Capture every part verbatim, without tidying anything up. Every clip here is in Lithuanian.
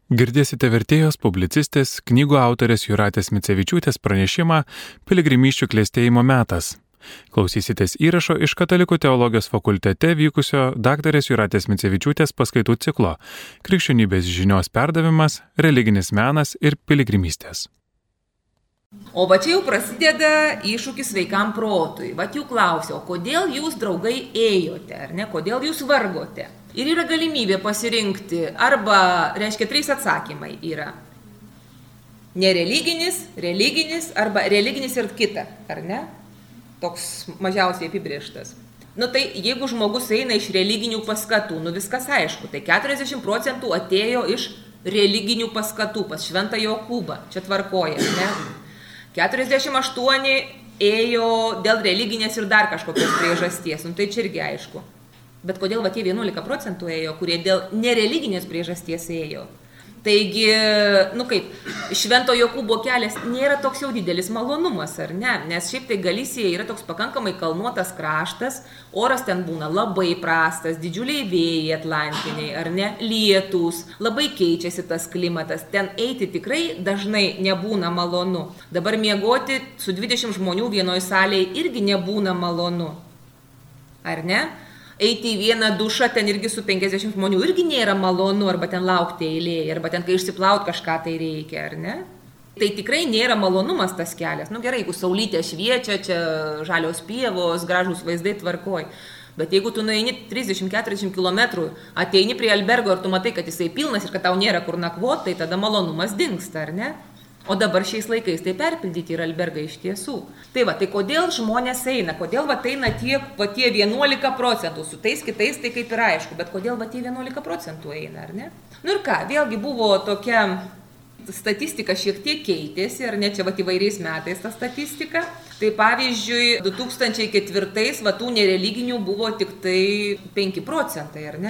Girdėsite vertėjos, publicistės, knygų autorės Jūratės Micevičiūtės pranešimą Piligrimysčių klestėjimo metas. Klausysitės įrašo iš Katalikų teologijos fakultete vykusio daktarės Jūratės Micevičiūtės paskaitų ciklo Krikščionybės žinios perdavimas, religinis menas ir piligrimystės. O va čia jau prasideda iššūkis sveikam protui. Va jau klausiau, kodėl jūs, draugai, ėjote, ar ne? Kodėl jūs vargote? Ir yra galimybė pasirinkti, arba, reiškia, trys atsakymai yra. Nereliginis, religinis, arba religinis ir kita, ar ne? Toks mažiausiai apibrėžtas. Nu tai jeigu žmogus eina iš religinių paskatų, nu viskas aišku, tai keturiasdešimt procentų atėjo iš religinių paskatų pas Šventą Jokūbą, čia tvarkoja, ne? keturiasdešimt aštuoni ėjo dėl religinės ir dar kažkokios priežasties, nu tai čia irgi aišku. Bet kodėl va tie vienuolika procentų ėjo, kurie dėl nereliginės priežasties ėjo? Taigi, nu kaip, Švento Jokūbo kelias nėra toks jau didelis malonumas, ar ne? Nes šiaip tai Galisija yra toks pakankamai kalnuotas kraštas, oras ten būna labai prastas, didžiuliai vėjai atlantiniai, ar ne? Lietūs, labai keičiasi tas klimatas, ten eiti tikrai dažnai nebūna malonu. Dabar miegoti su dvidešimt žmonių vienoje salėje irgi nebūna malonu, ar ne? Eiti į vieną dušą, ten irgi su penkiasdešimt žmonių irgi nėra malonu, arba ten laukti eilėje, arba ten kai išsiplaut kažką tai reikia, ar ne? Tai tikrai nėra malonumas tas kelias. Nu gerai, jeigu saulytė šviečia, čia žalios pievos, gražūs vaizdai tvarkoj. Bet jeigu tu nueini trisdešimt keturiasdešimt kilometrų, ateini prie albergo ir tu matai, kad jisai pilnas ir kad tau nėra kur nakvot, tai tada malonumas dingsta, ar ne? O dabar šiais laikais tai perpildyti yra albergai iš tiesų. Tai va, tai kodėl žmonės eina? Kodėl va eina tie, va tie vienuolika procentų? Su tais kitais tai kaip ir aišku, bet kodėl va tie vienuolika procentų eina, ar ne? Nu ir ką, vėlgi buvo tokia statistika šiek tiek keitėsi, ar ne, čia va įvairiais metais ta statistika. Tai pavyzdžiui, du tūkstančiai ketvirtais va tų nereliginių buvo tik tai penki procentai, ar ne?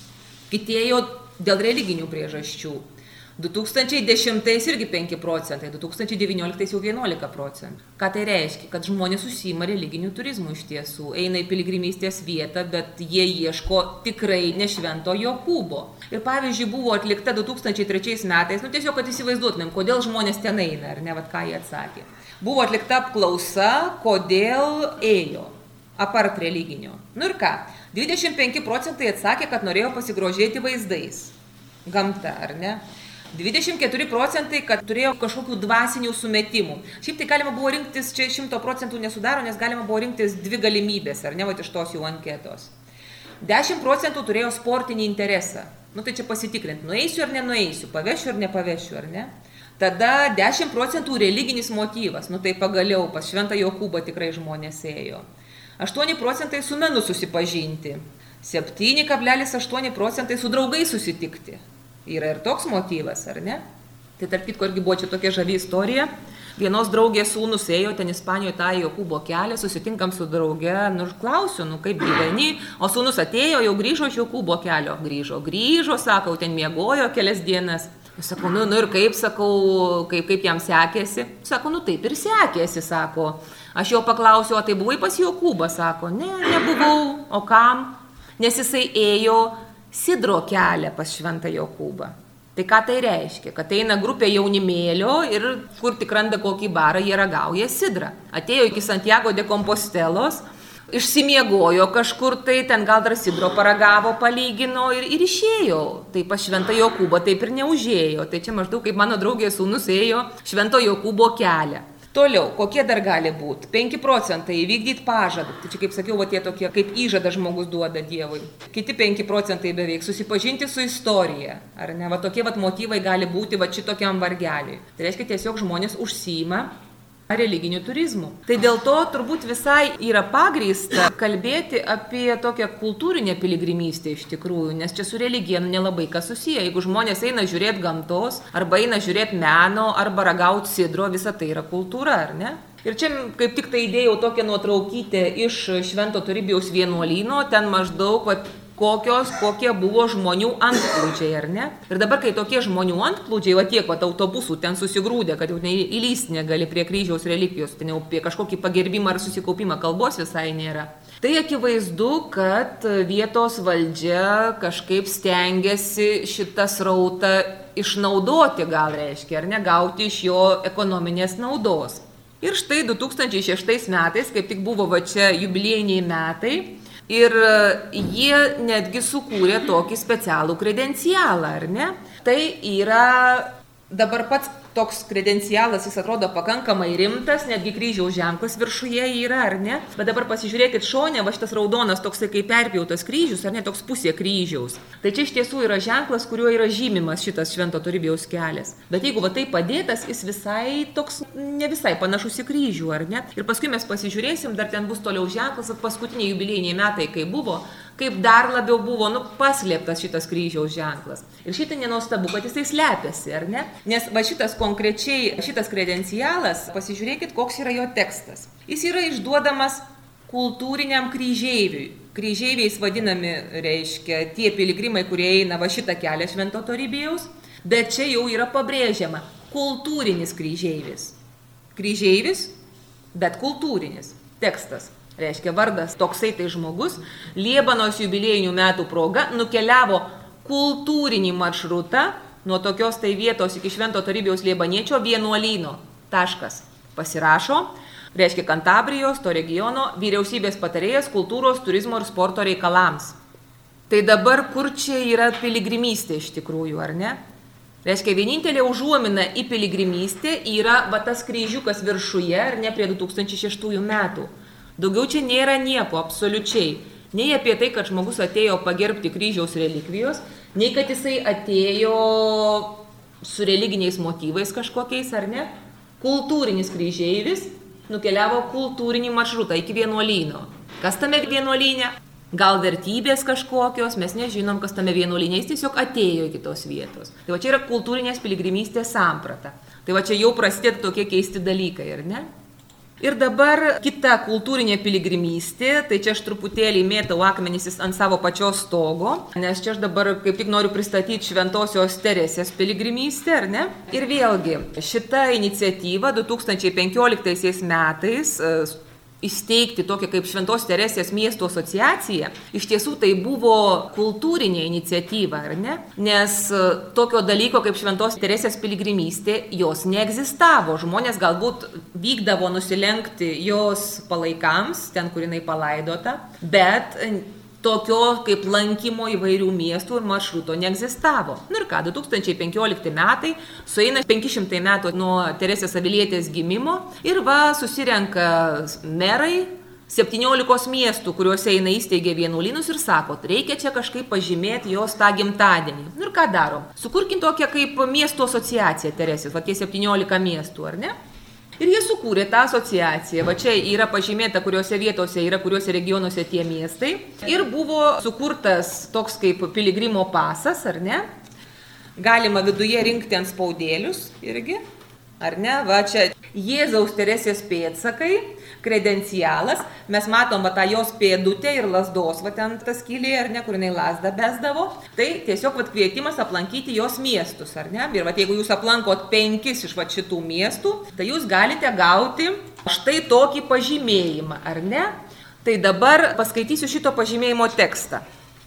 Kiti ėjo dėl religinių priežasčių. du tūkstančiai dešimtais irgi penki procentai, du tūkstančiai devynioliktais jau vienuolika procentų. Ką tai reiškia? Kad žmonės užsiima religiniu turizmu iš tiesų, eina į piligrimystės vietą, bet jie ieško tikrai ne Švento Jokūbo. Ir pavyzdžiui, buvo atlikta du tūkstančiai trečiais metais, nu tiesiog, kad įsivaizduotumėm, kodėl žmonės ten eina, ar ne, vat ką jie atsakė. Buvo atlikta apklausa, kodėl ėjo, apart religinio. Nu ir ką, dvidešimt penki procentai atsakė, kad norėjo pasigrožėti vaizdais, gamta, ar ne? dvidešimt keturi procentai, kad turėjo kažkokių dvasinių sumetimų. Šiaip tai galima buvo rinktis, čia šimto procentų nesudaro, nes galima buvo rinktis dvi galimybės, ar ne, va iš tos jų anketos. dešimt procentų turėjo sportinį interesą. Nu tai čia pasitikrinti, nueisiu ar nenueisiu, pavešiu ar nepavešiu, ar ne? Tada dešimt procentų religinis motyvas, nu tai pagaliau pas Šventą Jokūbą tikrai žmonės ėjo. aštuoni procentai su menu susipažinti, septyni kablelis aštuoni procentai su draugais susitikti. Yra ir toks motyvas, ar ne? Tai tarp kitko irgi buvo čia tokia žavi istorija. Vienos draugės sūnus ėjo ten Ispanijoje tą Jokūbo kelią, susitinkam su drauge, nu ir klausiu, nu kaip gyveni, o sūnus atėjo, jau grįžo iš Jokūbo kelio, grįžo, grįžo, sakau, ten miegojo kelias dienas. Sakau, nu, nu ir kaip, sakau, kaip, kaip jam sekėsi? Sakau, nu taip ir sekėsi, sako. Aš jau paklausiau, o tai buvai pas Jokūbą, sako, ne, nebuvau, o kam? Nes jisai ėjo sidro kelią pas Šventą Jokūbą. Tai ką tai reiškia? Kad eina grupė jaunimėlio ir kur tik randa kokį barą, jie ragauja sidrą. Atėjo iki Santiago de Compostelos, išsimiegojo kažkur tai, ten gal dar sidro paragavo, palygino ir, ir išėjo. Tai pas Šventą Jokūbą taip ir neužėjo. Tai čia maždaug kaip mano draugė sūnus ėjo Švento Jokūbo kelią. Toliau, kokie dar gali būti? penki procentai įvykdyti pažadą. Tai čia, kaip sakiau, va tie tokie, kaip įžadą žmogus duoda Dievui. Kiti penki procentai beveik susipažinti su istorija. Ar ne? Va tokie va motyvai gali būti va šitokiam vargeliui. Tai reiškia, tiesiog žmonės užsiima religiniu turizmu. Tai dėl to turbūt visai yra pagrįsta kalbėti apie tokią kultūrinę piligrimystę iš tikrųjų, nes čia su religija nelabai kas susiję. Jeigu žmonės eina žiūrėti gamtos, arba eina žiūrėti meno, arba ragauti sidro, visa tai yra kultūra, ar ne? Ir čia kaip tik tai įdėjau tokią nuotraukytę iš Švento Toribijaus vienuolyno, ten maždaug va, kokios, kokie buvo žmonių antplūdžiai, ar ne? Ir dabar, kai tokie žmonių antplūdžiai, va tiek, va autobusų ten susigrūdė, kad jau įlysti negali prie kryžiaus relikvijos, ten jau apie kažkokį pagerbimą ar susikaupimą kalbos visai nėra. Tai akivaizdu, kad vietos valdžia kažkaip stengiasi šitą srautą išnaudoti, gal reiškia, ar ne, gauti iš jo ekonominės naudos. Ir štai du tūkstančiai šeštais metais, kaip tik buvo va čia jubiliejiniai metai, ir jie netgi sukūrė tokį specialų kredencialą, ar ne? Tai yra dabar pats toks kredencialas, jis atrodo pakankamai rimtas, netgi kryžiaus ženklas viršuje yra, ar ne? Bet dabar pasižiūrėkit šone, va šitas raudonas toksai kaip perpjautas kryžius, ar ne, toks pusė kryžiaus. Tai čia iš tiesų yra ženklas, kuriuo yra žymimas šitas Švento Toribijaus kelias. Bet jeigu va tai padėtas, jis visai toks, ne visai panašus į kryžių, ar ne? Ir paskui mes pasižiūrėsim, dar ten bus toliau ženklas, paskutiniai jubiliejiniai metai, kai buvo, kaip dar labiau buvo, nu, paslėptas šitas kryžiaus ženklas. Ir šitai nenuostabu, kad jisai slepiasi, ar ne? Nes va šitas konkrečiai, šitas kredencialas, pasižiūrėkit, koks yra jo tekstas. Jis yra išduodamas kultūriniam kryžeiviui. Kryžeiviais vadinami, reiškia, tie piligrimai, kurie eina va šitą kelią Švento Toribijaus, bet čia jau yra pabrėžiama kultūrinis kryžeivis. Kryžeivis, bet kultūrinis tekstas. Reiškia, vardas toksai tai žmogus, Liebanos jubiliejinių metų proga nukeliavo kultūrinį maršrutą nuo tokios tai vietos iki Švento Toribijaus Liebaniečio vienuolyno. Taškas. Pasirašo, reiškia Kantabrijos, to regiono, vyriausybės patarėjas kultūros, turizmo ir sporto reikalams. Tai dabar kur čia yra piligrimystė iš tikrųjų, ar ne? Reiškia, vienintelė užuomina į piligrimystę yra va tas kryžiukas viršuje, ar ne, prie du tūkstančiai šeštųjų metų. Daugiau čia nėra nieko, absoliučiai. Nei apie tai, kad žmogus atėjo pagerbti kryžiaus relikvijos, nei kad jisai atėjo su religiniais motyvais kažkokiais, ar ne? Kultūrinis kryžeivis nukeliavo kultūrinį maršrutą iki vienuolyno. Kas tame vienuolyne? Gal vertybės kažkokios, mes nežinom, kas tame vienuolyne, jis tiesiog atėjo iki tos vietos. Tai va čia yra kultūrinės piligrimystės samprata. Tai va čia jau prasideda tokie keisti dalykai, ar ne? Ir dabar kita kultūrinė piligrimystė, tai čia aš truputėlį mėtau akmenis ant savo pačios stogo, nes čia aš dabar kaip tik noriu pristatyti Šventosios Teresės piligrimystę, ar ne? Ir vėlgi, šita iniciatyva du tūkstančiai penkioliktaisiais metais įsteigti tokią kaip Šventos Teresės miestų asociaciją, iš tiesų tai buvo kultūrinė iniciatyva, ar ne? Nes tokio dalyko kaip Šventos Teresės piligrimystė, jos neegzistavo. Žmonės galbūt vykdavo nusilenkti jos palaikams, ten, kur jinai palaidota, bet tokio kaip lankymo įvairių miestų ir maršruto neegzistavo. Nu ir ką, du tūkstančiai penkiolikti metai, sueina penki šimtai metų nuo Teresės Avilietės gimimo ir va susirenka merai septyniolikos miestų, kuriuose eina įsteigė vienuolynus ir sako, reikia čia kažkaip pažymėti jos tą gimtadienį. Nu ir ką darom? Sukurkim tokią kaip miestų asociaciją Teresės, va tie septyniolika miestų, ar ne? Ir jie sukūrė tą asociaciją, va čia yra pažymėta, kuriuose vietose yra, kuriuose regionuose tie miestai. Ir buvo sukurtas toks kaip piligrimo pasas, ar ne? Galima viduje rinkti ant spaudėlius irgi, ar ne? Va čia Jėzaus Teresės pėdsakai, kredencialas. Mes matom va tą jos pėdutę ir lazdos, va ten tas skylė, ar ne, kur jinai lazdą besdavo. Tai tiesiog va kvietimas aplankyti jos miestus, ar ne? Ir va jeigu jūs aplankot penkis iš va šitų miestų, tai jūs galite gauti štai tokį pažymėjimą, ar ne? Tai dabar paskaitysiu šito pažymėjimo tekstą.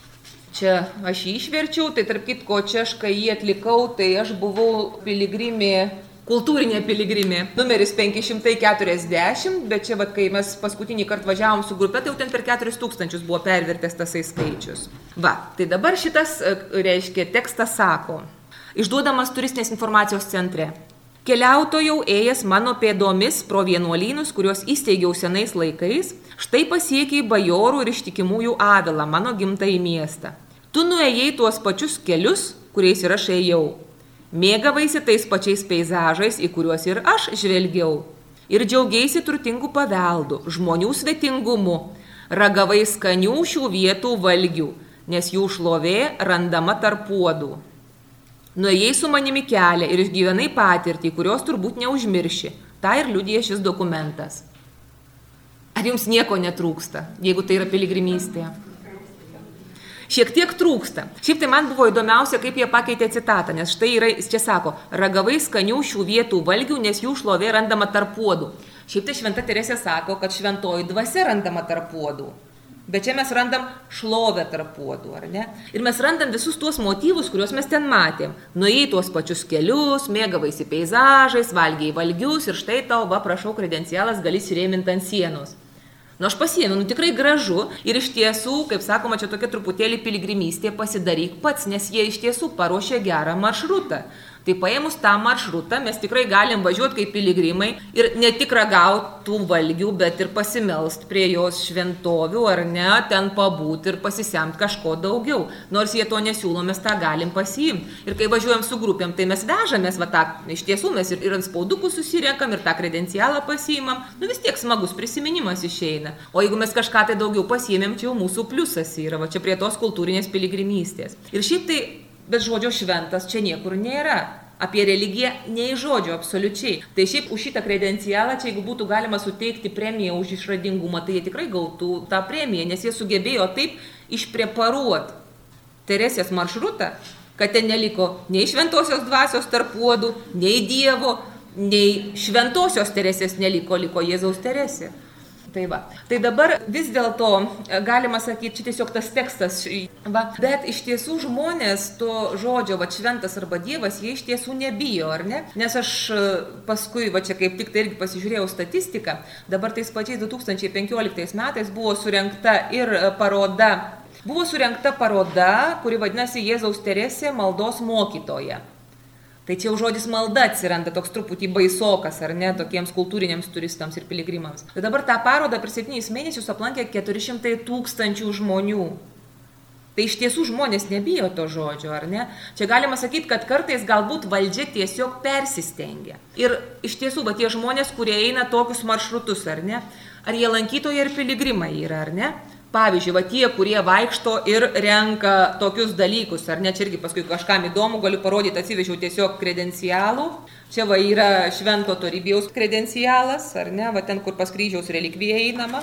Čia aš jį išverčiau, tai tarp kitko čia aš kai jį atlikau, tai aš buvau piligrimė, kultūrinė piligrimė, numeris penki šimtai keturiasdešimt, bet čia, vat, kai mes paskutinį kartą važiavom su grupe, tai jau ten per keturis tūkstančius buvo pervertęs tasai skaičius. Va, tai dabar šitas, reiškia, tekstas sako, išduodamas turistinės informacijos centre. Keliautojau ėjęs mano pėdomis pro vienuolynus, kuriuos įsteigiau senais laikais, štai pasiekiai bajorų ir ištikimųjų Avilą, mano gimtąjį miestą. Tu nuėjai tuos pačius kelius, kuriais ir aš ėjau. Mėgavaisi tais pačiais peizažais, į kuriuos ir aš žvelgiau. Ir džiaugiaisi turtingų paveldų, žmonių svetingumu, ragavai skanių šių vietų valgių, nes jų šlovė randama tarp puodų. Nuėjai su manimi kelią ir išgyvenai patirtį, kurios turbūt neužmirši. Ta ir liudija šis dokumentas. Ar jums nieko netrūksta, jeigu tai yra piligrimystė? šiek tiek trūksta. Šiaip tai man buvo įdomiausia, kaip jie pakeitė citatą, nes štai yra, čia sako, ragavai skanių šių vietų valgių, nes jų šlovė randama tarp puodų. Šiaip tai Šventa Teresė sako, kad šventoji dvasia randama tarp puodų. Bet čia mes randam šlovę tarp puodų, ar ne? Ir mes randam visus tuos motyvus, kuriuos mes ten matėm. Nuėjai tuos pačius kelius, mėgavaisi peizažais, valgiai valgius ir štai tau, va, prašau, kredencialas gali įsirėminti ant sienos. Nu, aš pasiėmiau, nu tikrai gražu ir iš tiesų, kaip sakoma, čia tokia truputėlį piligrimystė, pasidaryk pats, nes jie iš tiesų paruošė gerą maršrutą. Tai paėmus tą maršrutą mes tikrai galim važiuoti kaip piligrimai ir ne tik ragauti tų valgių, bet ir pasimelst prie jos šventovių, ar ne, ten pabūti ir pasisemti kažko daugiau. Nors jie to nesiūlo, mes tą galim pasiimti. Ir kai važiuojam su grupėm, tai mes vežamės, va tą, iš tiesų mes ir, ir ant spaudukų susirenkam, ir tą kredencialą pasiimam. Nu vis tiek smagus prisiminimas išeina. O jeigu mes kažką tai daugiau pasiėmėm, čia jau mūsų pliusas yra, va čia prie tos kultūrinės piligrimystės. Ir šiaip tai, bet žodžio šventas čia niekur nėra. Apie religiją nei žodžio absoliučiai. Tai šiaip už šitą kredencialą, čia jeigu būtų galima suteikti premiją už išradingumą, tai jie tikrai gautų tą premiją, nes jie sugebėjo taip išpreparuoti Teresės maršrutą, kad ten neliko nei šventosios dvasios tarp puodų, nei Dievo, nei šventosios Teresės neliko, liko Jėzaus Teresė. Tai va. Tai dabar vis dėlto galima sakyti, čia tiesiog tas tekstas, va, bet iš tiesų žmonės to žodžio, va, šventas arba Dievas, jie iš tiesų nebijo, ar ne? Nes aš paskui, va, čia kaip tik tai irgi pasižiūrėjau statistiką, dabar tais pačiais du tūkstančiai penkioliktais metais buvo surengta ir paroda, buvo surengta paroda, kuri vadinasi Jėzaus Teresė maldos mokytoja. Tai čia jau žodis malda atsiranda, toks truputį baisokas, ar ne, tokiems kultūriniams turistams ir piligrimams. Tai dabar tą parodą per septynis mėnesius aplankė keturi šimtai tūkstančių žmonių. Tai iš tiesų žmonės nebijo to žodžio, ar ne? Čia galima sakyti, kad kartais galbūt valdžia tiesiog persistengia. Ir iš tiesų, va tie žmonės, kurie eina tokius maršrutus, ar ne? Ar jie lankytojai ir piligrimai yra, ar ne? Pavyzdžiui, va tie, kurie vaikšto ir renka tokius dalykus, ar ne, čia irgi paskui kažkam įdomu, galiu parodyti, atsivežiau tiesiog kredencialų. Čia va yra Švento Toribijaus kredencialas, ar ne, va ten, kur pas kryžiaus relikvija einama.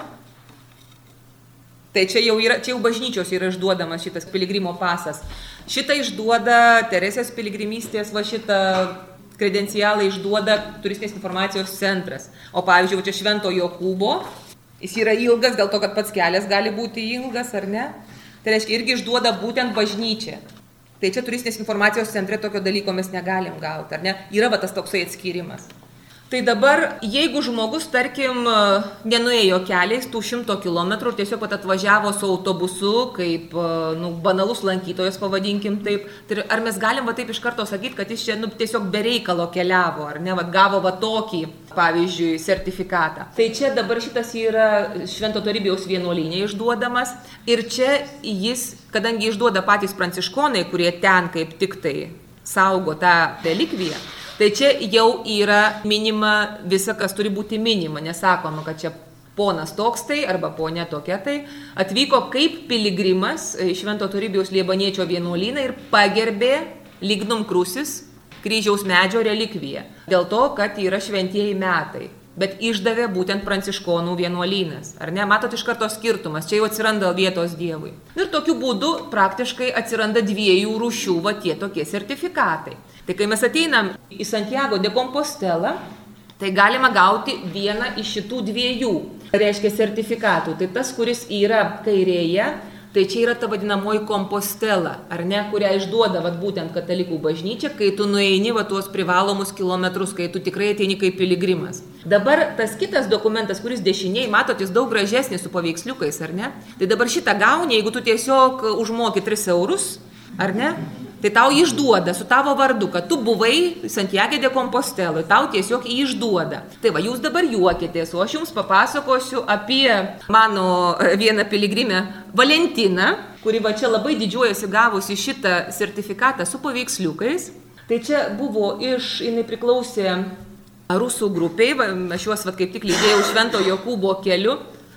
Tai čia jau, yra, čia jau bažnyčios yra išduodamas šitas piligrimo pasas. Šitą išduoda Teresės piligrimystės, va šitą kredencialą išduoda Turistinės informacijos centras. O pavyzdžiui, čia Švento Jokūbo. Jis yra ilgas, dėl to, kad pats kelias gali būti ilgas, ar ne? Tai reiškia, irgi išduoda būtent bažnyčią. Tai čia Turistinės informacijos centre tokio dalyko mes negalim gauti, ar ne? Yra va tas toksai atskyrimas. Tai dabar, jeigu žmogus, tarkim, nenuėjo keliais tų šimto kilometrų ir tiesiog pat atvažiavo su autobusu, kaip nu, banalus lankytojas, pavadinkim taip, tai ar mes galim va taip iš karto sakyti, kad jis čia nu, tiesiog be reikalo keliavo, ar ne, va, gavo va tokį, pavyzdžiui, sertifikatą. Tai čia dabar šitas yra Švento Toribijaus vienuolyne išduodamas ir čia jis, kadangi išduoda patys pranciškonai, kurie ten kaip tik tai saugo tą relikviją, tai čia jau yra minima visa, kas turi būti minima, nesakoma, kad čia ponas toks tai arba ponė tokia tai, atvyko kaip piligrimas Švento Toribijaus Liebaniečio vienuolyną ir pagerbė Lignum Crucis kryžiaus medžio relikviją. Dėl to, kad yra šventieji metai, bet išdavė būtent pranciškonų vienuolynas. Ar ne? Matot iš karto skirtumas, čia jau atsiranda vietos Dievui. Ir tokiu būdu praktiškai atsiranda dviejų rūšių va tie tokie sertifikatai. Tai kai mes ateinam į Santiago de Compostela, tai galima gauti vieną iš šitų dviejų, reiškia sertifikatų. Tai tas, kuris yra kairėje, tai čia yra ta vadinamoji Compostela, ar ne, kurią išduoda vat, būtent katalikų bažnyčia, kai tu nueini va, tuos privalomus kilometrus, kai tu tikrai ateini kaip piligrimas. Dabar tas kitas dokumentas, kuris dešiniai, matot, jis daug gražesnis su paveiksliukais, ar ne? Tai dabar šitą gauni, jeigu tu tiesiog užmoki tris eurus, ar ne? Tai tau išduoda su tavo vardu, kad tu buvai Santiago de Compostela, tau tiesiog išduoda. Tai va, jūs dabar juokitės, o aš jums papasakosiu apie mano vieną piligrimę Valentiną, kuri va čia labai didžiuojasi gavusi šitą sertifikatą su paveiksliukais. Tai čia buvo iš, jinai priklausė rusų grupiai, va, aš juos va, kaip tik lydėjau Švento Jokūbo keliu.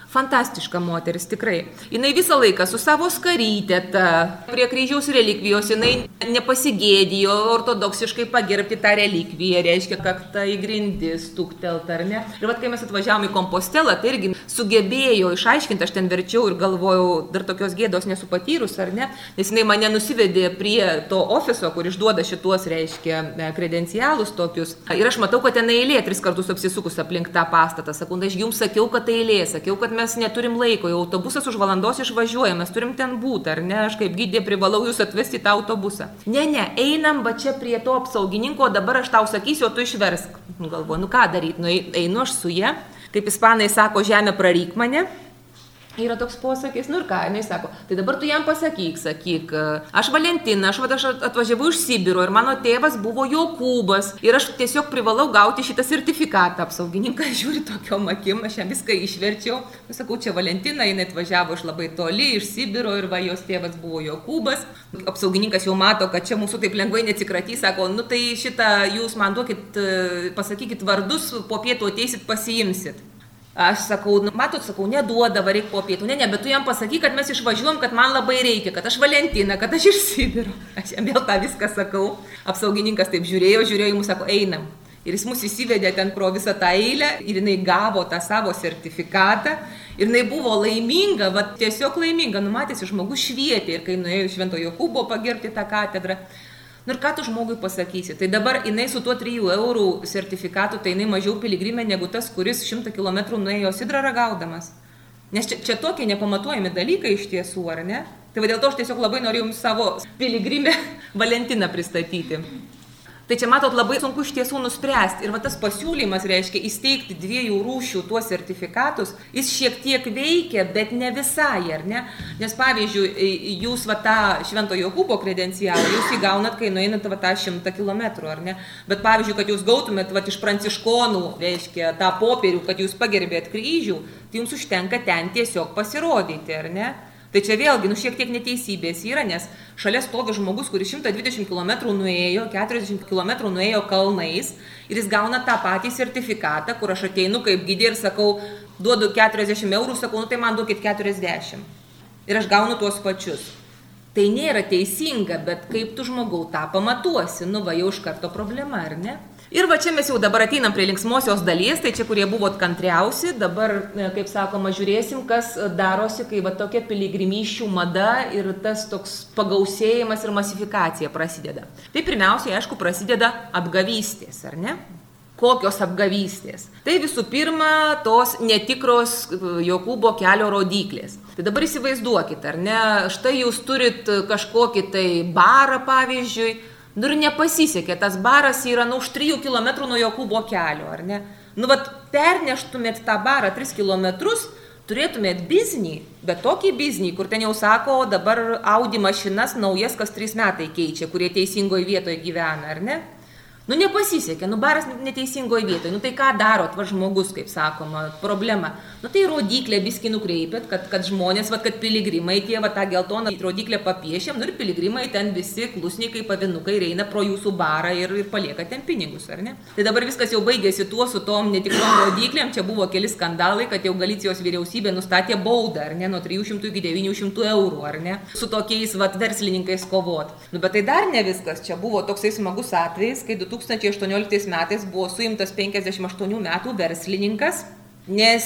Fantastiška moteris, tikrai. Jinai visą laiką su savo skarytė, ta, prie kryžiaus relikvijos, jinai nepasigėdijo ortodoksiškai pagerbti tą relikviją, reiškia, kaktą į grindis stuktelt, ar ne? Ir vat, kai mes atvažiavome į Kompostelą, tai irgi sugebėjo išaiškinti, aš ten verčiau ir galvojau, dar tokios gėdos nesu patyrus, ar ne? Nes jinai mane nusivedė prie to ofiso, kur išduoda šituos, reiškia, kredencialus tokius. Ir aš matau, kad ten eilė tris kartus apsisukus aplink tą pastatą. Sakau, aš jums sakiau, kad tai eilė, sakiau, kad mes neturim laiko, jau autobusas už valandos išvažiuoja, mes turim ten būti, ar ne, aš kaip gydė privalau jūs atvesti tą autobusą. Ne, ne, einam va čia prie to apsaugininko, dabar aš tau sakysiu, o tu išversk. Galvoju, nu ką daryti, nu einu aš su ja, kaip ispanai sako, žemė praryk mane. Yra toks posakis, nu ir ką, jinai sako, tai dabar tu jam pasakyk, sakyk, aš Valentina, aš, va, aš atvažiavau iš Sibiro ir mano tėvas buvo Jokūbas ir aš tiesiog privalau gauti šitą sertifikatą. Apsaugininkas žiūri tokiom akim, aš jam viską išverčiau, sakau, čia Valentina, jinai atvažiavo iš labai toli, iš Sibiro ir va, jos tėvas buvo Jokūbas. Apsaugininkas jau mato, kad čia mūsų taip lengvai neatsikratys, sako, nu tai šitą jūs man duokit, pasakykit vardus, po pietų ateisit, pasiimsit. Aš sakau, matot, sakau, neduoda, vareik po pietų, ne, ne, bet tu jam pasakyk, kad mes išvažiuojam, kad man labai reikia, kad aš Valentina, kad aš iš Sibiro. Aš jam vėl tą viską sakau. Apsaugininkas taip žiūrėjo, žiūrėjo į mus, sako, einam. Ir jis mus įsivedė ten pro visą tą eilę ir jinai gavo tą savo sertifikatą. Ir jinai buvo laiminga, va, tiesiog laiminga, numatėsi, žmogus švietė ir kai nuėjo Švento Jokūbo pagerbti tą katedrą. Nu ir ką tu žmogui pasakysi? Tai dabar jinai su tuo trijų eurų sertifikatu, tai jinai mažiau piligrimė negu tas, kuris šimtą kilometrų nuėjo sidrą ragaudamas. Nes čia, čia tokie nepamatuojami dalykai iš tiesų, ar ne? Tai va dėl to aš tiesiog labai noriu jums savo piligrimę Valentiną pristatyti. Tai čia, matot, labai sunku iš tiesų nuspręsti. Ir va tas pasiūlymas, reiškia, įsteigti dviejų rūšių tuos sertifikatus, jis šiek tiek veikia, bet ne visai, ar ne? Nes, pavyzdžiui, jūs va tą Švento Jokūbo kredencialą, jūs įgaunat, kai nueinat va tą šimtą kilometrų, ar ne? Bet, pavyzdžiui, kad jūs gautumėt va iš pranciškonų, reiškia, tą popierių, kad jūs pagerbėt kryžių, tai jums užtenka ten tiesiog pasirodyti, ar ne? Tai čia vėlgi, nu šiek tiek neteisybės yra, nes šalia stovi žmogus, kuris šimtą dvidešimt kilometrų nuėjo, keturiasdešimt kilometrų nuėjo kalnais ir jis gauna tą patį sertifikatą, kur aš ateinu kaip gidė ir sakau, duodu keturiasdešimt eurų, sakau, nu tai man duokit keturiasdešimt. Ir aš gaunu tuos pačius. Tai nėra teisinga, bet kaip tu žmogau tą pamatuosi, nu va jau iš karto problema, ar ne? Ir va čia mes jau dabar ateinam prie linksmosios dalies, tai čia kurie buvot kantriausi, dabar, kaip sakoma, žiūrėsim, kas darosi, kai va tokia piligrimysčių mada ir tas toks pagausėjimas ir masifikacija prasideda. Tai pirmiausiai, aišku, prasideda apgavystės, ar ne? Kokios apgavystės? Tai visų pirma, tos netikros Jokūbo kelio rodyklės. Tai dabar įsivaizduokit, ar ne, štai jūs turit kažkokį tai barą, pavyzdžiui, nu ir nepasisekė, tas baras yra nu už trijų kilometrų nuo Jokūbo kelio, ar ne? Nu vat perneštumėt tą barą tris kilometrus, turėtumėt biznį, bet tokį biznį, kur ten jau sako, dabar Audi mašinas naujas kas trys metai keičia, kurie teisingoje vietoje gyvena, ar ne? Nu nepasisekė, nu baras neteisingoje vietoje, nu tai ką darot, va žmogus, kaip sakoma, problema. Nu tai rodiklę biskį nukreipėt, kad, kad žmonės, va kad piligrimai tie, va tą geltoną rodiklę papiešėm, nu ir piligrimai ten visi klusnikai, pavinukai eina pro jūsų barą ir, ir palieka ten pinigus, ar ne? Tai dabar viskas jau baigėsi tuo su tom netikrom rodiklėm, čia buvo keli skandalai, kad jau Galicijos vyriausybė nustatė baudą, ar ne, nuo trijų šimtų iki devynių šimtų eurų, ar ne, su tokiais va verslininkais kovot. Nu bet tai dar ne viskas, čia buvo toksai smagus atvejis, kai du tūkstančiai aštuonioliktais metais buvo suimtas penkiasdešimt aštuonių metų verslininkas, nes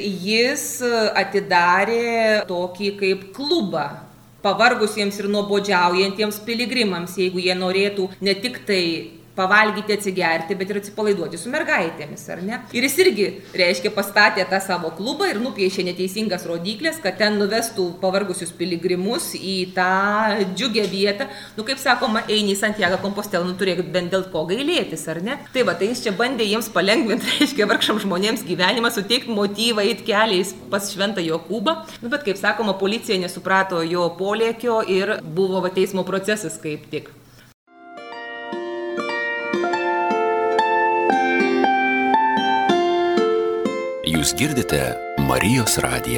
jis atidarė tokį kaip klubą pavargusiems ir nuobodžiaujantiems piligrimams, jeigu jie norėtų ne tik tai pavalgyti, atsigerti, bet ir atsipalaiduoti su mergaitėmis, ar ne? Ir jis irgi, reiškia, pastatė tą savo klubą ir nupiešė neteisingas rodiklės, kad ten nuvestų pavargusius piligrimus į tą džiugę vietą. Nu, kaip sakoma, eini į Santiago Kompostelą, nu turėk bent dėl ko gailėtis, ar ne? Tai va, tai jis čia bandė jiems palengvinti, reiškia, vargšam žmonėms gyvenimą, suteikti motyvą eiti keliais pas Šventą Jokūbą. Nu, bet, kaip sakoma, policija nesuprato jo polėkio ir buvo va teismo procesas kaip tik. Jūs girdite Marijos radiją.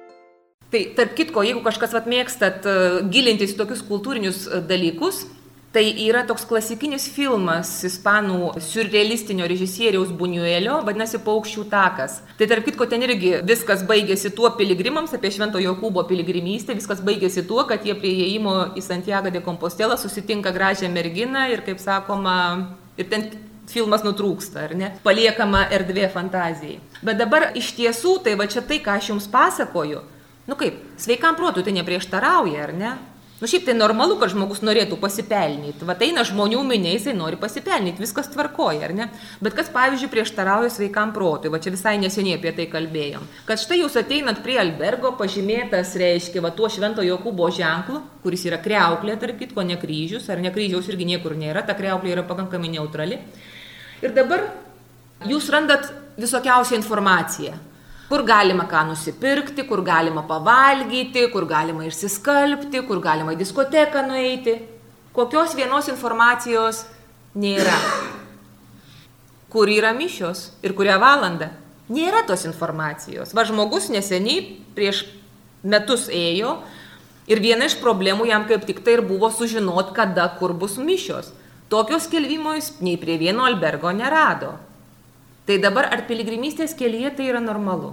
Tai tarp kitko, jeigu kažkas vat mėgstat gilintis į tokius kultūrinius dalykus, Tai yra toks klasikinis filmas ispanų siurrealistinio režisieriaus Buñuelio, vadinasi Paukščių takas. Tai tarp kitko ten irgi viskas baigėsi tuo piligrimams, apie Švento Jokūbo piligrimystę, viskas baigėsi tuo, kad jie prie įėjimo į Santiago de Compostela susitinka gražią merginą ir, kaip sakoma, ir ten filmas nutrūksta, ar ne? Paliekama erdvė fantazijai. Bet dabar iš tiesų, tai va čia tai, ką aš jums pasakoju, nu kaip, sveikam protui tai neprieštarauja, ar ne? Nu šiaip tai normalu, kad žmogus norėtų pasipelnyti. Vat eina žmonių minė, jisai nori pasipelnyti, viskas tvarkoja, ar ne? Bet kas, pavyzdžiui, prieštarauja sveikam protui, va čia visai neseniai apie tai kalbėjom. Kad štai jūs ateinat prie albergo, pažymėtas, reiškia, va tuo Švento Jokūbo ženklu, kuris yra kriauklė, tarp kitko, ne kryžius, ar ne kryžiaus irgi niekur nėra, ta kriauklė yra pakankamai neutrali. Ir dabar jūs randat visokiausią informaciją. Kur galima ką nusipirkti, kur galima pavalgyti, kur galima išsiskalbti, kur galima į diskoteką nueiti. Kokios vienos informacijos nėra. Kur yra mišios ir kurią valandą? Nėra tos informacijos. Va žmogus neseniai prieš metus ėjo ir viena iš problemų jam kaip tik tai ir buvo sužinot, kada kur bus mišios. Tokios skelbimo jis nei prie vieno albergo nerado. Tai dabar ar piligrimystės kelyje tai yra normalu?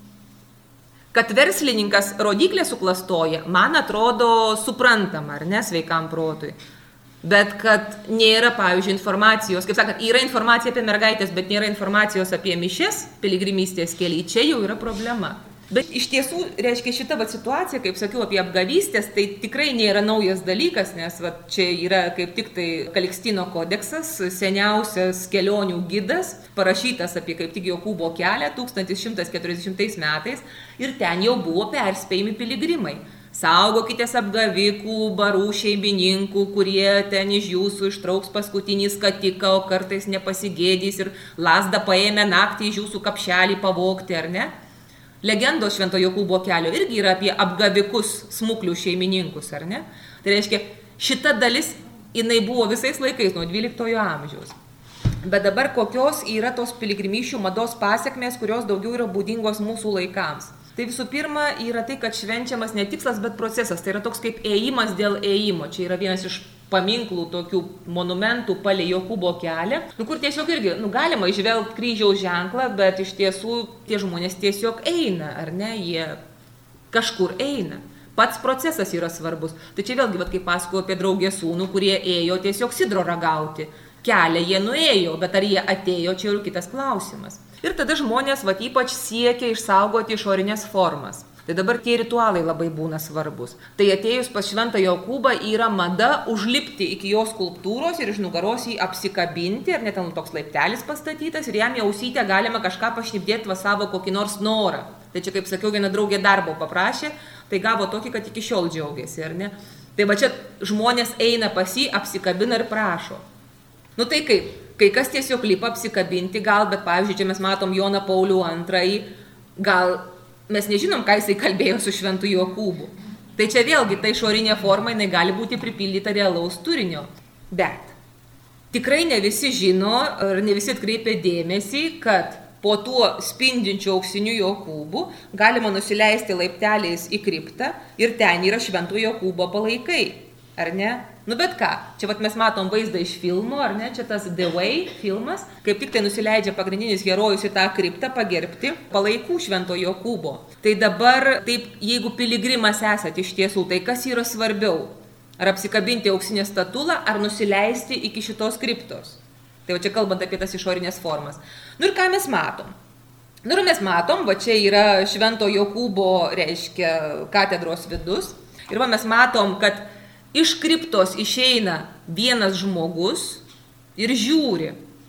Kad verslininkas rodiklę suklastoja, man atrodo suprantama, ar ne, sveikam protui. Bet kad nėra, pavyzdžiui, informacijos, kaip sakant, yra informacija apie mergaitės, bet nėra informacijos apie mišias piligrimystės kelyje, čia jau yra problema. Bet iš tiesų, reiškia, šita va, situacija, kaip sakiau, apie apgavystės, tai tikrai nėra naujas dalykas, nes va, čia yra kaip tik tai Kalikstino kodeksas, seniausias kelionių gidas, parašytas apie kaip tik Jokūbo kelią tūkstantis šimtas keturiasdešimtais metais ir ten jau buvo perspėjami piligrimai. Saugokitės apgavikų, barų šeimininkų, kurie ten iš jūsų ištrauks paskutinį skatiką, o kartais nepasigėdys ir lazdą paėmė naktį iš jūsų kapšelį pavogti, ar ne? Legendos Švento Jokūbo kelio irgi yra apie apgavikus smuklių šeimininkus, ar ne? Tai reiškia, šita dalis, jinai buvo visais laikais nuo dvyliktojo amžiaus. Bet dabar kokios yra tos piligrimysčių mados pasekmės, kurios daugiau yra būdingos mūsų laikams. Tai visų pirma yra tai, kad švenčiamas ne tikslas, bet procesas. Tai yra toks kaip ėjimas dėl ėjimo. Čia yra vienas iš paminklų, tokių monumentų palei Jokūbo kelią, nu, kur tiesiog irgi, nu, galima įžvelgti kryžiaus ženklą, bet iš tiesų tie žmonės tiesiog eina, ar ne, jie kažkur eina. Pats procesas yra svarbus. Tai čia vėlgi, vat, kaip pasakoju apie draugės sūnų, kurie ėjo tiesiog sidro ragauti. Kelią jie nuėjo, bet ar jie atėjo, čia jau kitas klausimas. Ir tada žmonės, vat, ypač siekia išsaugoti išorinės formas. Tai dabar tie ritualai labai būna svarbus. Tai atėjus pas Šventą Jokūbą yra mada užlipti iki jo skulptūros ir iš nugaros jį apsikabinti, ar net ten toks laiptelis pastatytas, ir jam į ausytę galima kažką pašnibdėti va savo kokį nors norą. Tai čia, kaip sakiau, viena draugė darbo paprašė, tai gavo tokį, kad iki šiol džiaugiasi, ar ne? Tai va čia žmonės eina pas jį, apsikabina ir prašo. Nu tai kaip, kai kas tiesiog lipa apsikabinti gal, bet pavyzdžiui, čia mes matom Joną Paulių antrąjį, gal mes nežinom, ką jisai kalbėjo su Šventu Jokūbu. Tai čia vėlgi ta išorinė forma, jinai gali būti pripildyta realaus turinio. Bet tikrai ne visi žino, ar ne visi atkreipia dėmesį, kad po tuo spindinčiu auksiniu Jokūbu galima nusileisti laipteliais į kriptą ir ten yra Švento Jokūbo palaikai. Ar ne? Nu bet ką, čia vat mes matom vaizdą iš filmo, ar ne, čia tas The Way filmas, kaip tik tai nusileidžia pagrindinis herojus į tą kriptą pagerbti palaikų Švento Jokūbo. Tai dabar, taip, jeigu piligrimas esat iš tiesų, tai kas yra svarbiau? Ar apsikabinti auksinę statulą, ar nusileisti iki šitos kriptos? Tai va čia kalbant apie tas išorinės formas. Nu ir ką mes matom? Nu ir mes matom, va čia yra Švento Jokūbo, reiškia, katedros vidus. Ir va mes matom, kad iš kriptos išeina vienas žmogus ir žiūri,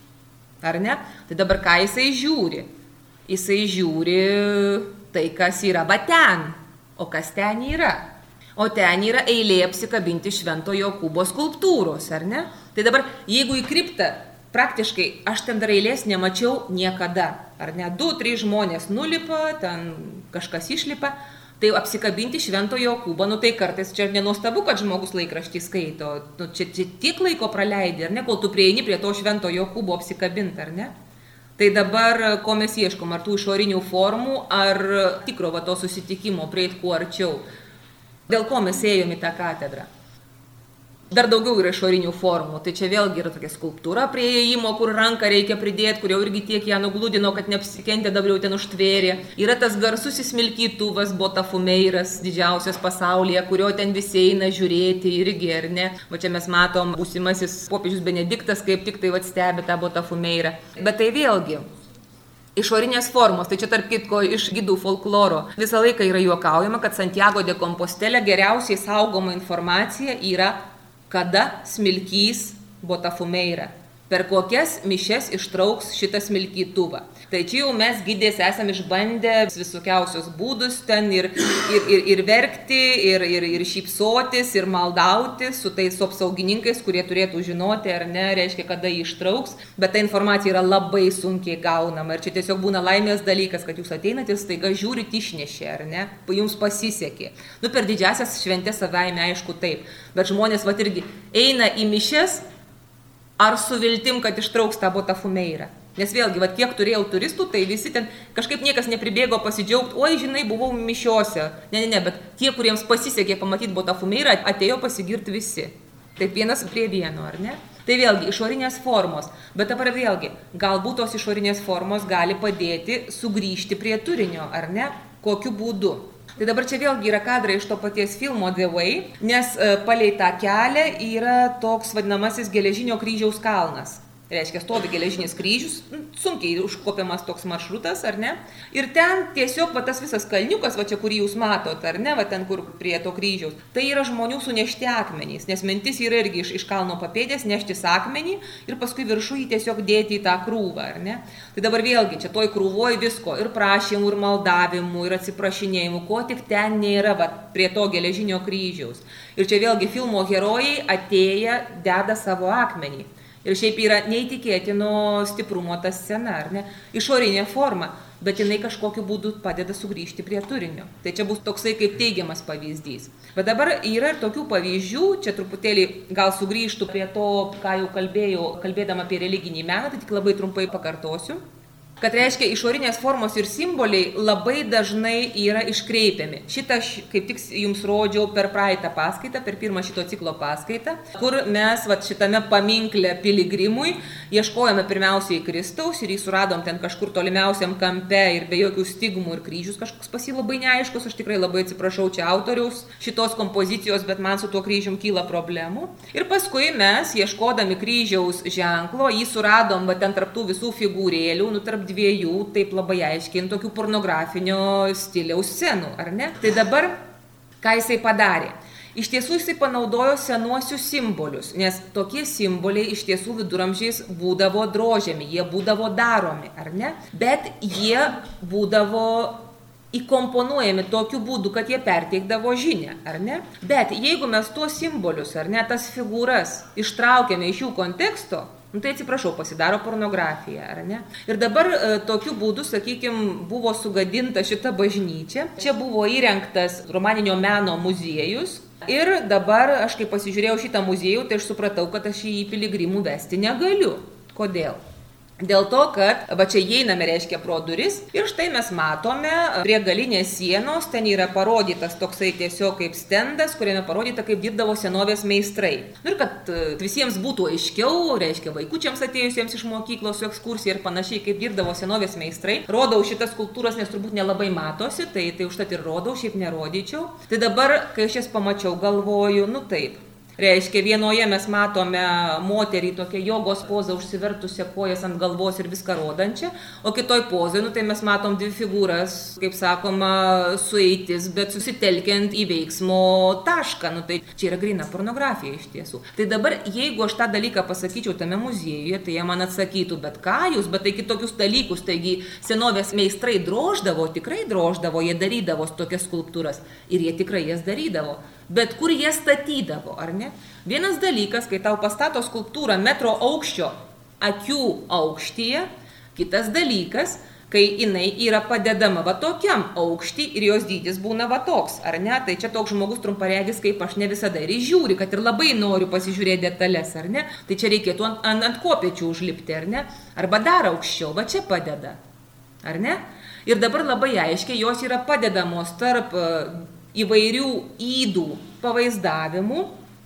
ar ne? Tai dabar ką jisai žiūri? Jisai žiūri tai, kas yra va ten, o kas ten yra? O ten yra eilė apsikabinti Švento Jokūbo skulptūros, ar ne? Tai dabar, jeigu į kriptą, praktiškai aš ten dar eilės nemačiau niekada, ar ne? Du, trys žmonės nulipa, ten kažkas išlipa. Tai apsikabinti Švento Jokūbo, nu tai kartais čia nenuostabu, kad žmogus laikraštį skaito, nu, čia, čia tiek laiko praleidi, ar ne, kol tu prieini prie to Švento Jokūbo apsikabinti, ar ne? Tai dabar, ko mes ieškom, ar tų išorinių formų, ar tikro va to susitikimo prieit kuo arčiau, dėl ko mes ėjom į tą katedrą. Dar daugiau yra išorinių formų, tai čia vėlgi yra tokia skulptūra prie įėjimo, kur ranką reikia pridėti, kur jau irgi tiek ją nugludino, kad neapsikentė, dabar jau ten užtvėrė. Yra tas garsusis smilkytuvas Botafumeiras, didžiausias pasaulyje, kurio ten visi eina žiūrėti irgi, ar ne. Va čia mes matom būsimasis popiežius Benediktas, kaip tik tai vat stebi tą Botafumeirą. Bet tai vėlgi išorinės formos, tai čia tarp kitko iš gidų folkloro. Visą laiką yra juokaujama, kad Santiago de Compostela geriausiai saugoma informacija yra kada smilkys Botafumeirą, per kokias mišes ištrauks šitą smilkytuvą. Tai čia jau mes gidės esam išbandę visokiausios būdus ten ir, ir, ir, ir verkti, ir, ir, ir šypsotis, ir maldauti su tais apsaugininkais, kurie turėtų žinoti, ar ne, reiškia, kada jį ištrauks. Bet ta informacija yra labai sunkiai gaunama. Ir čia tiesiog būna laimės dalykas, kad jūs ateinate ir staiga žiūrit išnešė, ar ne, jums pasisekė. Nu, per didžiasias šventės savaime, aišku, taip. Bet žmonės vat irgi eina į mišes ar su viltim, kad ištrauks tą Botafumeirą. Nes vėlgi, vat, kiek turėjau turistų, tai visi ten kažkaip niekas nepridėgo pasidžiaugti, oi, žinai, buvau mišiose. Ne, ne, ne, bet tie, kuriems pasisekė pamatyti Botafumeirą, atėjo pasigirti visi. Taip vienas prie vieno, ar ne? Tai vėlgi, išorinės formos. Bet dabar vėlgi, galbūt tos išorinės formos gali padėti sugrįžti prie turinio, ar ne? Kokiu būdu? Tai dabar čia vėlgi yra kadrai iš to paties filmo The Way, nes palei tą kelią yra toks vadinamasis geležinio kryžiaus kalnas. Reiškia, stovi geležinis kryžius, sunkiai užkopiamas toks maršrutas, ar ne? Ir ten tiesiog va, tas visas kalniukas, va čia, kurį jūs matot, ar ne, va ten, kur prie to kryžiaus, tai yra žmonių sunešti akmenys, nes mintis yra irgi iš, iš kalno papėdės neštis akmenį ir paskui viršų jį tiesiog dėti į tą krūvą, ar ne? Tai dabar vėlgi, čia toj krūvoj visko, ir prašymų, ir maldavimų, ir atsiprašinėjimų, ko tik ten nėra, va, prie to geležinio kryžiaus. Ir čia vėlgi filmo herojai atėję deda savo akmenį. Ir šiaip yra neįtikėtino stiprumo ta scena, ar ne? Išorinė forma, bet jinai kažkokiu būdu padeda sugrįžti prie turinio. Tai čia bus toksai kaip teigiamas pavyzdys. Bet dabar yra ir tokių pavyzdžių, čia truputėlį gal sugrįžtų prie to, ką jau kalbėjau, kalbėdama apie religinį meną, tai tik labai trumpai pakartosiu. Kad reiškia, išorinės formos ir simboliai labai dažnai yra iškreipiami. Šitą aš kaip tik jums rodžiau per praeitą paskaitą, per pirmą šito ciklo paskaitą, kur mes vat, šitame paminkle piligrimui ieškojame pirmiausiai Kristaus ir jį suradom ten kažkur tolimiausiam kampe ir be jokių stigmų ir kryžius kažkoks pas jį labai neaiškus. Aš tikrai labai atsiprašau čia autoriaus šitos kompozicijos, bet man su tuo kryžium kyla problemų. Ir paskui mes, ieškodami kryžiaus ženklo, jį suradom va, ten tarp tų visų figūrėlių, nu tarp dviejų, taip labai aiškiai, tokių pornografinio stiliaus scenų, ar ne? Tai dabar, ką jisai padarė? Iš tiesų jisai panaudojo senuosius simbolius, nes tokie simboliai iš tiesų viduramžiais būdavo drožiami, jie būdavo daromi, ar ne? Bet jie būdavo įkomponuojami tokiu būdu, kad jie perteikdavo žinią, ar ne? Bet jeigu mes tuos simbolius, ar ne, tas figūras ištraukiame iš jų konteksto, nu, tai atsiprašau, pasidaro pornografija, ar ne? Ir dabar e, tokiu būdu, sakykime, buvo sugadinta šita bažnyčia. Čia buvo įrengtas romaninio meno muziejus. Ir dabar aš kai pasižiūrėjau šitą muziejų, tai aš supratau, kad aš jį į piligrimų vesti negaliu. Kodėl? Dėl to, kad va čia įeiname, reiškia, pro duris ir štai mes matome prie galinės sienos, ten yra parodytas toksai tiesiog kaip stendas, kuriame parodyta, kaip dirbdavo senovės meistrai. Ir kad visiems būtų aiškiau, reiškia, vaikučiams atėjusiems iš mokyklos su ekskursija ir panašiai, kaip dirbdavo senovės meistrai, rodau šitas skulptūras, nes turbūt nelabai matosi, tai, tai užtat ir rodau, šiaip nerodyčiau. Tai dabar, kai aš jas pamačiau, galvoju, nu taip. Reiškia, vienoje mes matome moterį tokią jogos pozą užsivertusią kojas ant galvos ir viską rodančią, o kitoj pozai, nu tai mes matom dvi figūras, kaip sakoma, sueitis, bet susitelkiant į veiksmo tašką, nu tai čia yra grina pornografija iš tiesų. Tai dabar, jeigu aš tą dalyką pasakyčiau tame muziejuje, tai jie man atsakytų, bet ką jūs, bet tai kitokius dalykus, taigi senovės meistrai droždavo, tikrai droždavo, jie darydavo tokias skulptūras ir jie tikrai jas darydavo. Bet kur jie statydavo, ar ne? Vienas dalykas, kai tau pastato skulptūrą metro aukščio akių aukštyje, kitas dalykas, kai jinai yra padedama va tokiam aukštį ir jos dydis būna va toks, ar ne? Tai čia toks žmogus trumparegis, kaip aš ne visada ir žiūri, kad ir labai noriu pasižiūrėti detalės, ar ne? Tai čia reikėtų ant, ant, ant kopėčių užlipti, ar ne? Arba dar aukščiau, va čia padeda, ar ne? Ir dabar labai aiškiai jos yra padedamos tarp įvairių ydų pavaizdavimų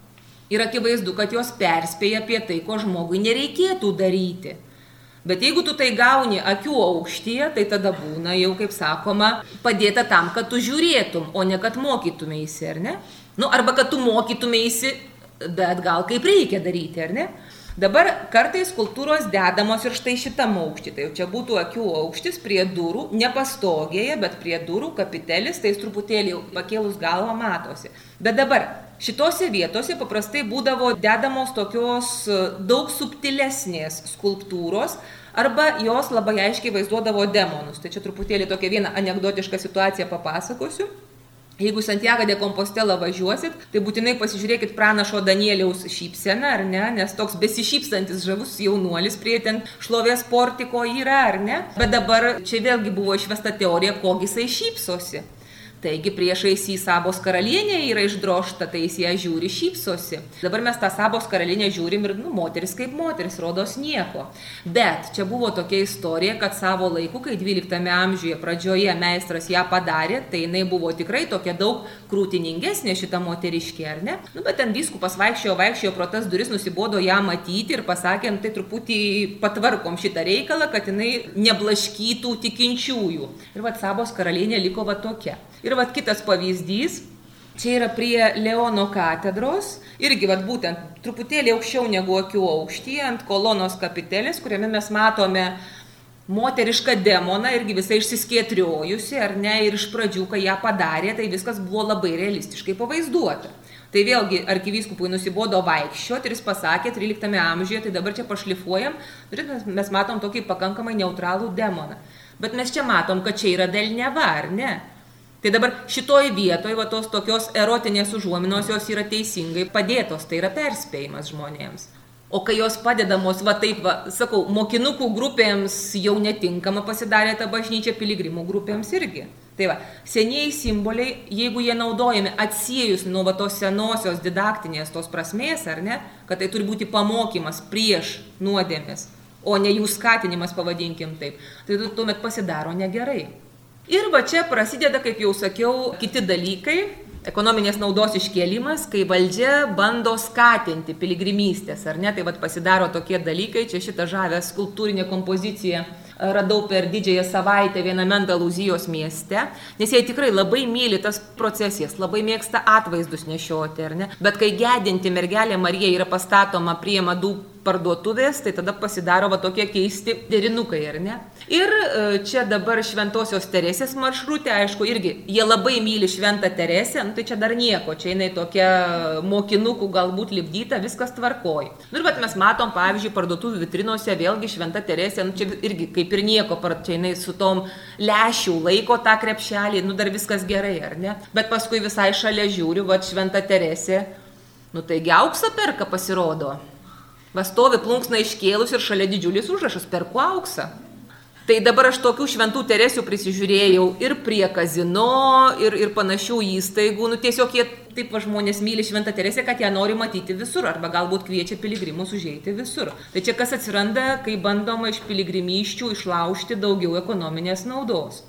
Ir akivaizdu, kad jos perspėja apie tai, ko žmogui nereikėtų daryti. Bet jeigu tu tai gauni akių aukštyje, tai tada būna jau, kaip sakoma, padėta tam, kad tu žiūrėtum, o ne kad mokytumėisi, ar ne? Nu, arba kad tu mokytumėisi, bet gal kaip reikia daryti, ar ne? Dabar kartais skulptūros dedamos ir štai šitam aukštį. Tai jau čia būtų akių aukštis prie durų, ne pastogėje, bet prie durų, kapitelis, tai truputėlį pakėlus galvą matosi. Bet dabar šitose vietose paprastai būdavo dedamos tokios daug subtilesnės skulptūros, arba jos labai aiškiai vaizduodavo demonus. Tai čia truputėlį tokia viena anekdotiška situacija papasakosiu. Jeigu Santiago de Compostela važiuosit, tai būtinai pasižiūrėkit pranašo Danieliaus šypseną, ar ne, nes toks besišypsantis žavus jaunuolis prie ten šlovės portiko yra, ar ne. Bet dabar čia vėlgi buvo išvesta teorija, kogi jisai šypsosi. Taigi priešais į Sabos karalienė yra išdrošta, tai jis ją žiūri, šypsosi. Dabar mes tą Sabos karalienę žiūrim ir, nu, moteris kaip moteris, rodos nieko. Bet čia buvo tokia istorija, kad savo laiku, kai dvyliktame amžiuje pradžioje meistras ją padarė, tai jinai buvo tikrai tokia daug krūtiningesnė šita moteriškė, ar ne? Nu, bet ten vyskupas vaikščiojo, vaikščiojo pro tas duris, nusibodo ją matyti ir pasakė, tai truputį patvarkom šitą reikalą, kad jinai neblaškytų tikinčiųjų. Ir vat Sabos karalienė liko va tokia. Ir vat kitas pavyzdys, čia yra prie Leono katedros, irgi vat būtent truputėlį aukščiau negu akių aukštyje, ant kolonos kapitelės, kuriame mes matome moterišką demoną, irgi visai išsiskėtriojusi, ar ne, ir iš pradžių, kai ją padarė, tai viskas buvo labai realistiškai pavaizduota. Tai vėlgi arkivyskupui nusibodo vaikščioti ir jis pasakė tryliktame amžiuje, tai dabar čia pašlifuojam, ir mes matom tokį pakankamai neutralų demoną. Bet mes čia matom, kad čia yra velniava, ar ne? Tai dabar šitoj vietoj, va, tos tokios erotinės užuominos jos yra teisingai padėtos, tai yra perspėjimas žmonėms. O kai jos padedamos, va taip, va, sakau, mokinukų grupėms jau netinkama pasidarė ta bažnyčia, piligrimų grupėms irgi. Tai va, senieji simboliai, jeigu jie naudojami atsiejus nuo va, tos senosios didaktinės tos prasmės, ar ne, kad tai turi būti pamokymas prieš nuodėmes, o ne jų skatinimas, pavadinkim taip, tai tuomet pasidaro negerai. Ir va čia prasideda, kaip jau sakiau, kiti dalykai, ekonominės naudos iškėlimas, kai valdžia bando skatinti piligrimystės, ar ne, tai va pasidaro tokie dalykai, čia šitą žavę skulptūrinę kompoziciją radau per didžiąją savaitę viename Andalūzijos mieste, nes jie tikrai labai myli tas procesijas, labai mėgsta atvaizdus nešioti, ar ne, bet kai gedinti mergelė Marija yra pastatoma prie madų parduotuvės, tai tada pasidaro va tokie keisti derinukai, ar ne? Ir čia dabar Šventosios Teresės maršrutė, aišku, irgi, jie labai myli Šventą Teresę, nu tai čia dar nieko, čia jinai tokia mokinukų galbūt lipdyta, viskas tvarkoj. Nu ir bet mes matom, pavyzdžiui, parduotuvių vitrinose vėlgi Šventa Teresė, nu čia irgi kaip ir nieko, čia jinai su tom lešių laiko tą krepšelį, nu dar viskas gerai, ar ne? Bet paskui visai šalia žiūriu, va Šventa Teresė, nu taigi auksą perka pasirodo. Va stovi plunksna iškėlus ir šalia didžiulis užrašas, perku auksą. Tai dabar aš tokių Šventų Teresių prisižiūrėjau ir prie kazino, ir, ir panašių įstaigų. Nu tiesiog jie taip va žmonės myli Šventą Teresę, kad ją nori matyti visur, arba galbūt kviečia piligrimus užeiti visur. Tai čia kas atsiranda, kai bandoma iš piligrimysčių išlaužti daugiau ekonominės naudos.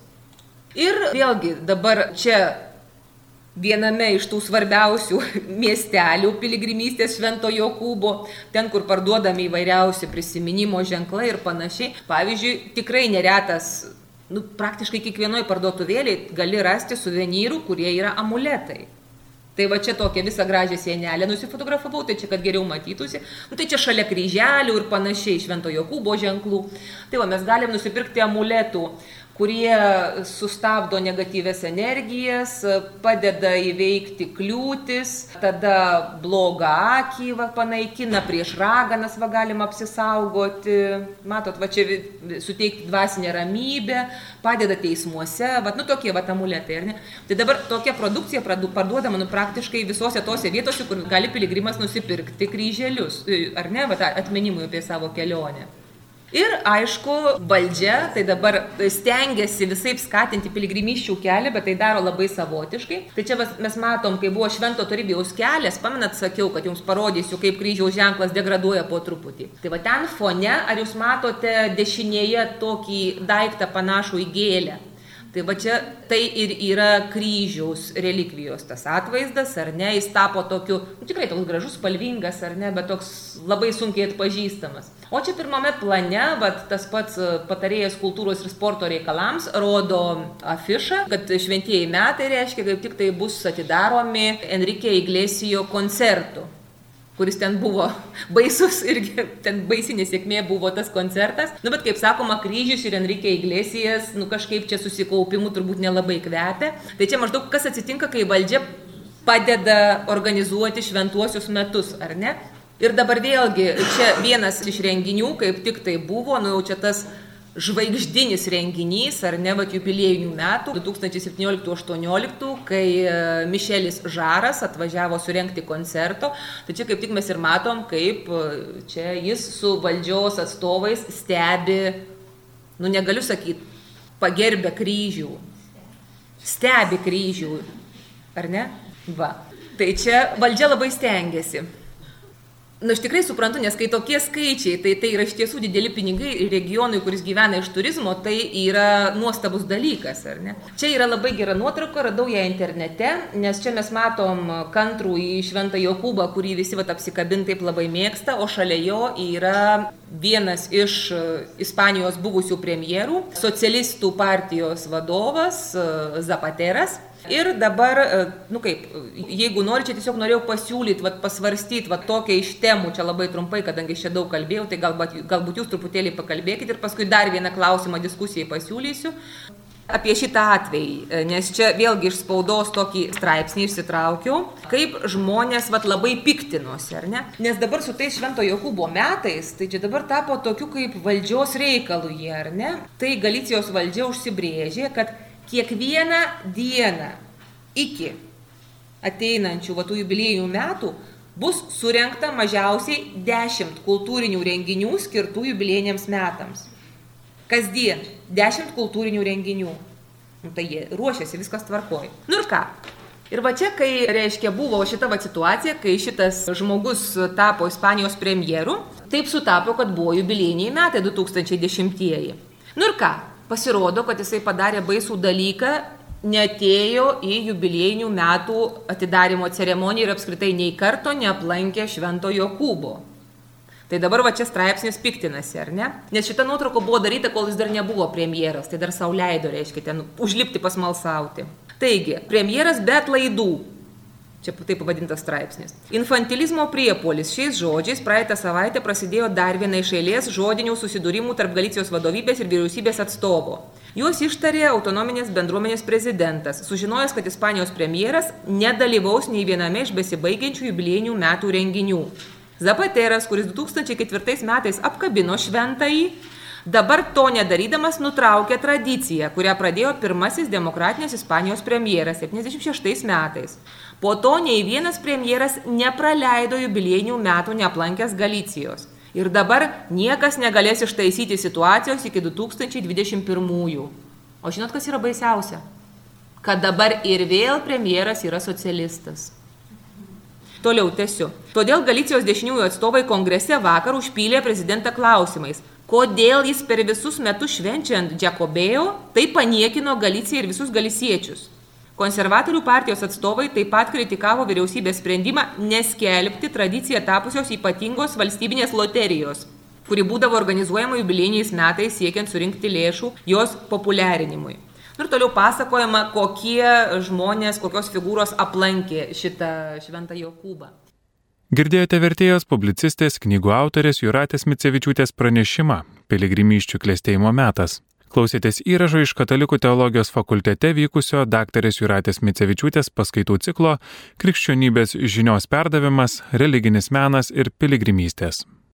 Ir vėlgi dabar čia viename iš tų svarbiausių miestelių piligrimystės Švento Jokūbo, ten, kur parduodami įvairiausi prisiminimo ženklai ir panašiai. Pavyzdžiui, tikrai neretas, nu, praktiškai kiekvienoj parduotuvėlėj gali rasti suvenyrų, kurie yra amuletai. Tai va čia tokia visą gražią sienelę nusifotografavau, tai čia, kad geriau matytųsi. Nu, tai čia šalia kryželių ir panašiai Švento Jokūbo ženklų. Tai va, mes galim nusipirkti amuletų, kurie sustabdo negatyvias energijas, padeda įveikti kliūtis, tada blogą akį va, panaikina, prieš raganas va, galima apsisaugoti, matot, va čia suteikti dvasinę ramybę, padeda teismuose, va, nu tokie va amuletai, ar ne? Tai dabar tokia produkcija parduodama nu, praktiškai visose tose vietose, kur gali piligrimas nusipirkti kryželius, ar ne, va, atminimui apie savo kelionę. Ir aišku, valdžia tai dabar stengiasi visaip skatinti piligrimysčių kelią, bet tai daro labai savotiškai. Tai čia mes matom, kai buvo Švento Toribijaus kelias, pamenat, sakiau, kad jums parodysiu, kaip kryžiaus ženklas degraduoja po truputį. Tai va ten fone, ar jūs matote dešinėje tokį daiktą panašų į gėlę? Tai va čia tai ir yra kryžiaus relikvijos tas atvaizdas, ar ne, jis tapo tokiu, nu, tikrai toks gražus, spalvingas, ar ne, bet toks labai sunkiai atpažįstamas. O čia pirmame plane, va, tas pats patarėjas kultūros ir sporto reikalams rodo afišą, kad šventieji metai reiškia, kaip tik tai bus atidaromi Enrique Iglesijo koncertų, kuris ten buvo baisus irgi, ten baisinė sėkmė buvo tas koncertas. Nu, bet kaip sakoma, kryžius ir Enrique Iglesijas, nu kažkaip čia susikaupimu turbūt nelabai kvepia. Tai čia maždaug kas atsitinka, kai valdžia padeda organizuoti šventuosius metus, ar ne? Ir dabar vėlgi, čia vienas iš renginių, kaip tik tai buvo, nu jau čia tas žvaigždinis renginys, ar ne, vat jubiliejinių metų, du tūkstančiai septynioliktų aštuonioliktų, kai Mišelis Žaras atvažiavo surengti koncerto. Tai čia kaip tik mes ir matom, kaip čia jis su valdžios atstovais stebi, nu negaliu sakyti, pagerbė kryžių, stebi kryžių, ar ne? Va. Tai čia valdžia labai stengiasi. Na, aš tikrai suprantu, nes kai tokie skaičiai, tai tai yra iš tiesų dideli pinigai regionui, kuris gyvena iš turizmo, tai yra nuostabus dalykas, ar ne? Čia yra labai gera nuotrauka, radau ją internete, nes čia mes matom kantrų į Šventą Jokūbą, kurį visi vat apsikabint taip labai mėgsta, o šalia jo yra vienas iš Ispanijos buvusių premjerų, socialistų partijos vadovas Zapateras. Ir dabar, nu kaip, jeigu nori, čia tiesiog norėjau pasiūlyti, vat, pasvarstyti vat, tokią iš temų, čia labai trumpai, kadangi čia daug kalbėjau, tai galbūt, galbūt jūs truputėlį pakalbėkite ir paskui dar vieną klausimą diskusijai pasiūlysiu apie šitą atvejį, nes čia vėlgi iš spaudos tokį straipsnį išsitraukiau, kaip žmonės vat, labai piktinosi, ar ne? Nes dabar su tais Švento Jokūbo metais, tai čia dabar tapo tokiu kaip valdžios reikalų jie, ar ne? Tai Galicijos valdžia užsibrėžė, kad kiekvieną dieną iki ateinančių va, tų jubiliejinių metų bus surengta mažiausiai dešimt kultūrinių renginių skirtų jubiliejiniams metams. Kasdien dešimt kultūrinių renginių. Nu, tai jie ruošiasi, viskas tvarkoja. Nu ir ką? Ir va čia, kai, reiškia, buvo šita va situacija, kai šitas žmogus tapo Ispanijos premjeru, taip sutapo, kad buvo jubiliejiniai metai du tūkstančiai dešimtieji. Nu ir ką? Pasirodo, kad jisai padarė baisų dalyką, neatėjo į jubiliejinių metų atidarimo ceremoniją ir apskritai nei karto neaplankė Švento Jokūbo. Tai dabar va čia straipsnis piktinasi, ar ne? Nes šita nuotrauka buvo daryta, kol jis dar nebuvo premjeras, tai dar sau leido, reiškia, ten užlipti pasmalsauti. Taigi, premjeras be atlaidų. Čia taip pavadintas straipsnis. Infantilizmo priepuolis šiais žodžiais praeitą savaitę prasidėjo dar viena iš eilės žodinių susidūrimų tarp Galicijos vadovybės ir vyriausybės atstovo. Juos ištarė autonominės bendruomenės prezidentas, sužinojęs, kad Ispanijos premjeras nedalyvaus nei viename iš besibaigiančių jubiliejinių metų renginių. Zapateras, kuris du tūkstančiai ketvirtais metais apkabino šventąjį, dabar to nedarydamas nutraukė tradiciją, kurią pradėjo pirmasis demokratinės Ispanijos premjeras septyniasdešimt šeštais metais. Po to nei vienas premjeras nepraleido jubiliejinių metų neaplankęs Galicijos. Ir dabar niekas negalės ištaisyti situacijos iki du tūkstančiai dvidešimt pirmųjų. O žinot, kas yra baisiausia? Kad dabar ir vėl premjeras yra socialistas. Toliau tęsiu. Todėl Galicijos dešiniųjų atstovai kongrese vakar užpylė prezidentą klausimais. Kodėl jis per visus metus švenčiant Džakobėjo taip paniekino Galiciją ir visus galisiečius? Konservatorių partijos atstovai taip pat kritikavo vyriausybės sprendimą neskelbti tradiciją tapusios ypatingos valstybinės loterijos, kuri būdavo organizuojama jubiliejiniais metais siekiant surinkti lėšų jos populiarinimui. Ir toliau pasakojama, kokie žmonės, kokios figūros aplankė šitą Šventą Jokūbą. Girdėjote vertėjos publicistės knygų autorės Jūratės Micevičiūtės pranešimą Piligrimysčių klestėjimo metas. Klausėtės įrašo iš Katalikų teologijos fakultete vykusio daktarės Jūratės Micevičiūtės paskaitų ciklo Krikščionybės žinios perdavimas, religinis menas ir piligrimystės.